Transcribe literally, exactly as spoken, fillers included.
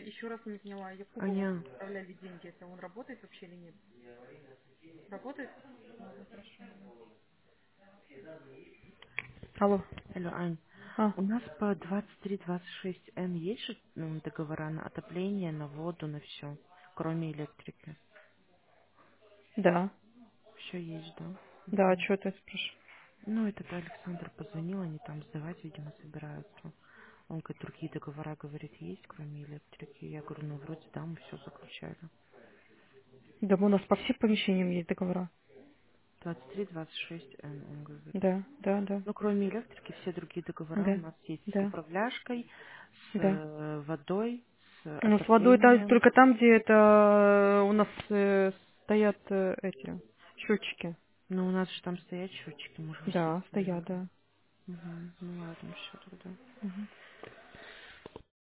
еще раз не поняла, Якубову Аня, отправляли деньги, это он работает вообще или нет? Работает? Ладно, хорошо. Алло. алло, Ань, А, у нас по двадцать три двадцать шесть н есть же м, договора на отопление, на воду, на все, кроме электрики? да. Все есть, да? Да, Мгм. что ты спрашиваешь? Ну, этот Александр позвонил, они там сдавать, видимо, собираются. Он говорит, другие договора, говорит, есть, кроме электрики. Я говорю, ну, вроде да, мы все заключали. Да, у нас по всем помещениям есть договора. двадцать три двадцать шесть н, он говорит. Да, да, да, Ну, кроме электрики, все другие договора у да, нас есть с да, управляшкой, с да. э, водой, с У нас с водой да, отоплением. только там, где это э, у нас э, стоят э, эти счетчики. Но у нас же там стоят счетчики, мы же все Да, стоят, сделали. да. Угу. Ну ладно, все тогда. Мгм.